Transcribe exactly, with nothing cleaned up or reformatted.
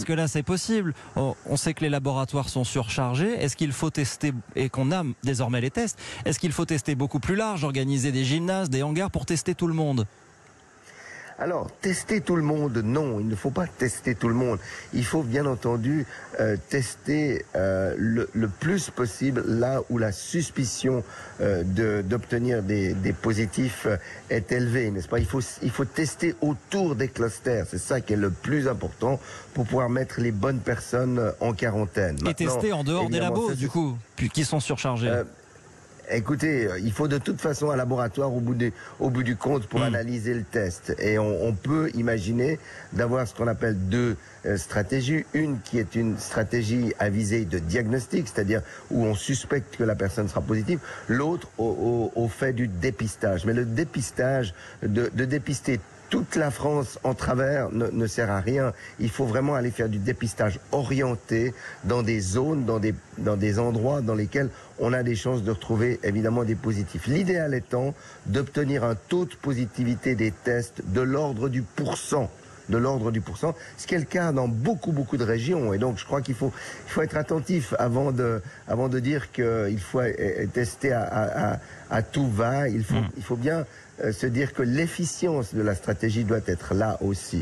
que là c'est possible? On, on sait que les laboratoires sont surchargés. Est-ce qu'il faut tester, et qu'on a désormais les tests, est-ce qu'il faut tester beaucoup plus large, organiser des gymnases, des hangars pour tester tout le monde? Alors, tester tout le monde, non, il ne faut pas tester tout le monde. Il faut bien entendu euh, tester euh, le, le plus possible là où la suspicion euh, de, d'obtenir des, des positifs euh, est élevée, n'est-ce pas? Il faut, il faut tester autour des clusters, c'est ça qui est le plus important pour pouvoir mettre les bonnes personnes en quarantaine. Et Maintenant, tester en dehors des labos, ça, du coup, qui sont surchargés. Euh, Écoutez, il faut de toute façon un laboratoire au bout, des, au bout du compte pour mmh. analyser le test. Et on, on peut imaginer d'avoir ce qu'on appelle deux euh, stratégies. Une qui est une stratégie à visée de diagnostic, c'est-à-dire où on suspecte que la personne sera positive. L'autre au, au, au fait du dépistage. Mais le dépistage, de, de dépister toute la France en travers ne, ne sert à rien. Il faut vraiment aller faire du dépistage orienté dans des zones, dans des, dans des endroits dans lesquels on a des chances de retrouver évidemment des positifs. L'idéal étant d'obtenir un taux de positivité des tests de l'ordre du pourcent. de l'ordre du pourcent, ce qui est le cas dans beaucoup beaucoup de régions. Et donc je crois qu'il faut, il faut être attentif avant de, avant de dire qu'il faut tester à, à, à tout va. Il faut, mmh. il faut bien euh, se dire que l'efficience de la stratégie doit être là aussi.